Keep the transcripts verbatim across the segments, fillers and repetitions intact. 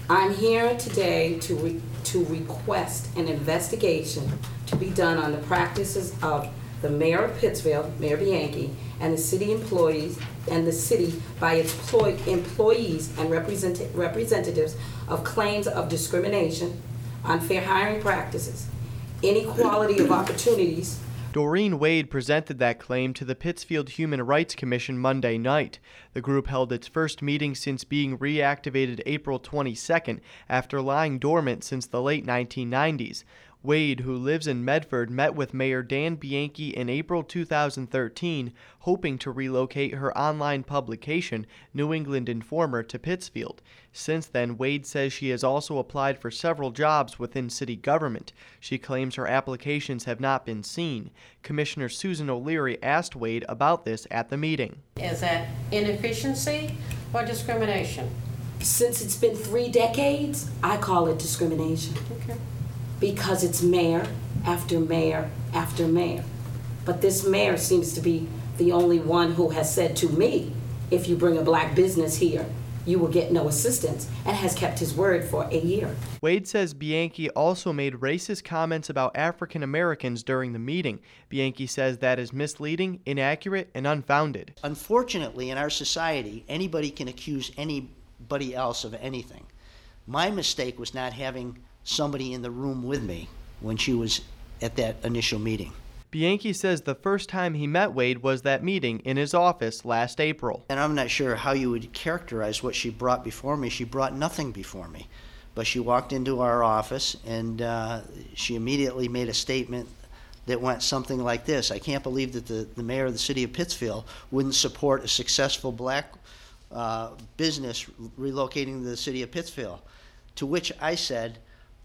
I'm here today to re- to request an investigation to be done on the practices of the mayor of Pittsfield, Mayor Bianchi, and the city employees and the city by its ploy- employees and represent- representatives of claims of discrimination, unfair hiring practices, inequality of opportunities. Doreen Wade presented that claim to the Pittsfield Human Rights Commission Monday night. The group held its first meeting since being reactivated April twenty-second after lying dormant since the late nineteen nineties. Wade, who lives in Medford, met with Mayor Dan Bianchi in April two thousand thirteen, hoping to relocate her online publication, New England Informer, to Pittsfield. Since then, Wade says she has also applied for several jobs within city government. She claims her applications have not been seen. Commissioner Susan O'Leary asked Wade about this at the meeting. Is that inefficiency or discrimination? Since it's been three decades, I call it discrimination. Okay. Because it's mayor after mayor after mayor. But this mayor seems to be the only one who has said to me, if you bring a black business here, you will get no assistance, and has kept his word for a year. Wade says Bianchi also made racist comments about African Americans during the meeting. Bianchi says that is misleading, inaccurate, and unfounded. Unfortunately, in our society, anybody can accuse anybody else of anything. My mistake was not having somebody in the room with me when she was at that initial meeting. Bianchi says the first time he met Wade was that meeting in his office last April. And I'm not sure how you would characterize what she brought before me. She brought nothing before me. But she walked into our office and uh, she immediately made a statement that went something like this: I can't believe that the, the mayor of the city of Pittsfield wouldn't support a successful black uh, business relocating to the city of Pittsfield. To which I said,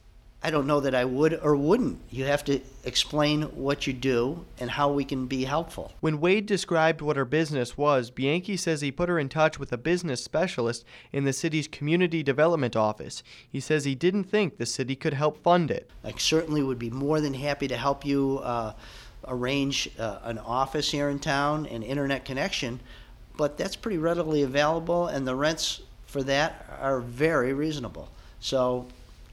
I don't know that I would or wouldn't. You have to explain what you do and how we can be helpful. When Wade described what her business was, Bianchi says he put her in touch with a business specialist in the city's community development office. He says he didn't think the city could help fund it. I certainly would be more than happy to help you uh, arrange uh, an office here in town and internet connection, but that's pretty readily available, and the rents for that are very reasonable. So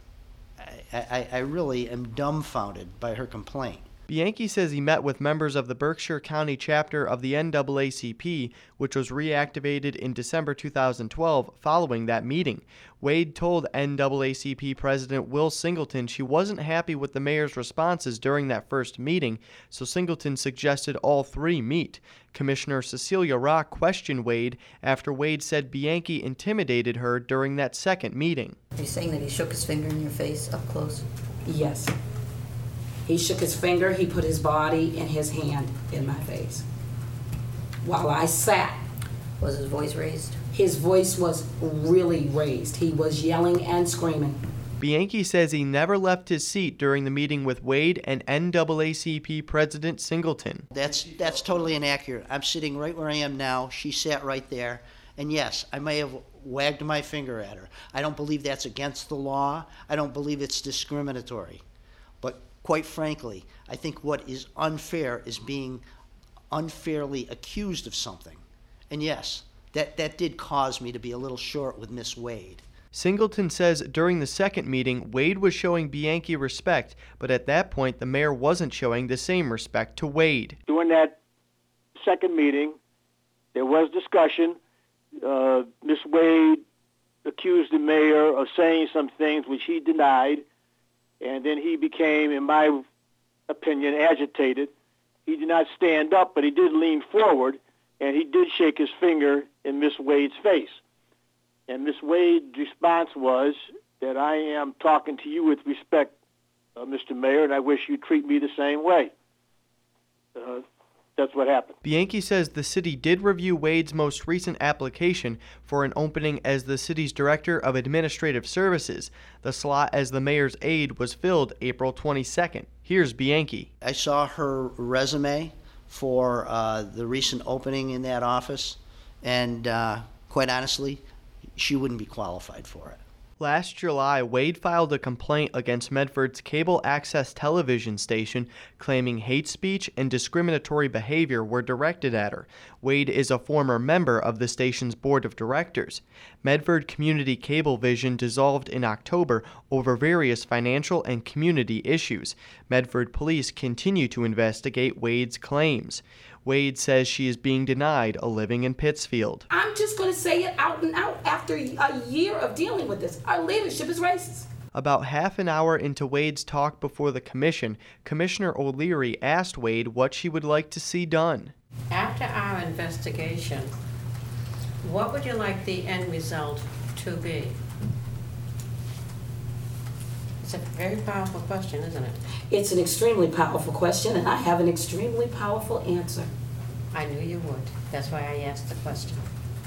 I, I really am dumbfounded by her complaint. Bianchi says he met with members of the Berkshire County chapter of the N double A C P, which was reactivated in December two thousand twelve following that meeting. Wade told N double A C P President Will Singleton she wasn't happy with the mayor's responses during that first meeting, so Singleton suggested all three meet. Commissioner Cecilia Rock questioned Wade after Wade said Bianchi intimidated her during that second meeting. Are you saying that he shook his finger in your face up close? Yes. He shook his finger, he put his body and his hand in my face. While I sat. Was his voice raised? His voice was really raised. He was yelling and screaming. Bianchi says he never left his seat during the meeting with Wade and N double A C P President Singleton. That's, that's totally inaccurate. I'm sitting right where I am now. She sat right there. And yes, I may have wagged my finger at her. I don't believe that's against the law. I don't believe it's discriminatory. But quite frankly, I think what is unfair is being unfairly accused of something. And yes, that, that did cause me to be a little short with Miss Wade. Singleton says during the second meeting, Wade was showing Bianchi respect, but at that point, the mayor wasn't showing the same respect to Wade. During that second meeting, there was discussion. Uh, Miss Wade accused the mayor of saying some things which he denied, and then he became, in my opinion, agitated. He did not stand up, but he did lean forward, and he did shake his finger in Miss Wade's face. And Miss Wade's response was that I am talking to you with respect, uh, Mister Mayor, and I wish you treat me the same way. Uh, that's what happened. Bianchi says the city did review Wade's most recent application for an opening as the city's Director of Administrative Services. The slot as the mayor's aide was filled April twenty-second. Here's Bianchi. I saw her resume for uh, the recent opening in that office, and uh, quite honestly, she wouldn't be qualified for it. Last July, Wade filed a complaint against Medford's cable access television station, claiming hate speech and discriminatory behavior were directed at her. Wade is a former member of the station's board of directors. Medford Community Cablevision dissolved in October over various financial and community issues. Medford police continue to investigate Wade's claims. Wade says she is being denied a living in Pittsfield. I'm just going to say it out and out. After a year of dealing with this, our leadership is racist. About half an hour into Wade's talk before the commission, Commissioner O'Leary asked Wade what she would like to see done. After our investigation, what would you like the end result to be? It's a very powerful question, isn't it? It's an extremely powerful question, and I have an extremely powerful answer. I knew you would. That's why I asked the question.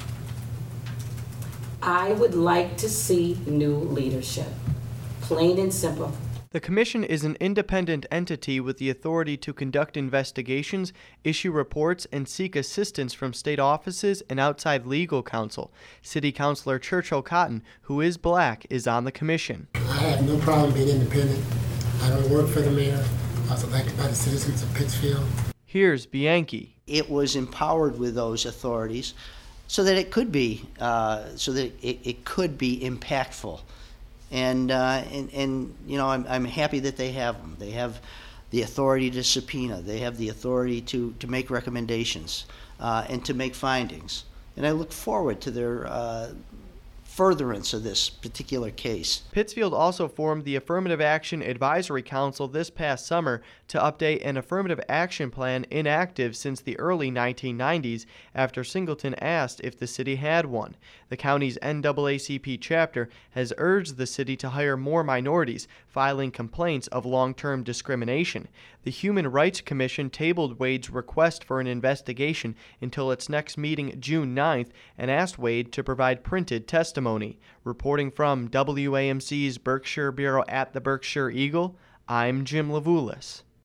I would like to see new leadership. Plain and simple. The Commission is an independent entity with the authority to conduct investigations, issue reports, and seek assistance from state offices and outside legal counsel. City Councilor Churchill Cotton, who is black, is on the Commission. I have no problem being independent. I don't work for the mayor. I was elected by the citizens of Pittsfield. Here's Bianchi. It was empowered with those authorities so that it could be, uh, so that it, it could be impactful. And, uh, and, and you know, I'm, I'm happy that they have them. They have the authority to subpoena. They have the authority to, to make recommendations uh, and to make findings. And I look forward to their uh, furtherance of this particular case. Pittsfield also formed the Affirmative Action Advisory Council this past summer to update an affirmative action plan inactive since the early nineteen nineties after Singleton asked if the city had one. The county's N double A C P chapter has urged the city to hire more minorities, filing complaints of long-term discrimination. The Human Rights Commission tabled Wade's request for an investigation until its next meeting June ninth and asked Wade to provide printed testimony. Reporting from W A M C's Berkshire Bureau at the Berkshire Eagle, I'm Jim Levulis.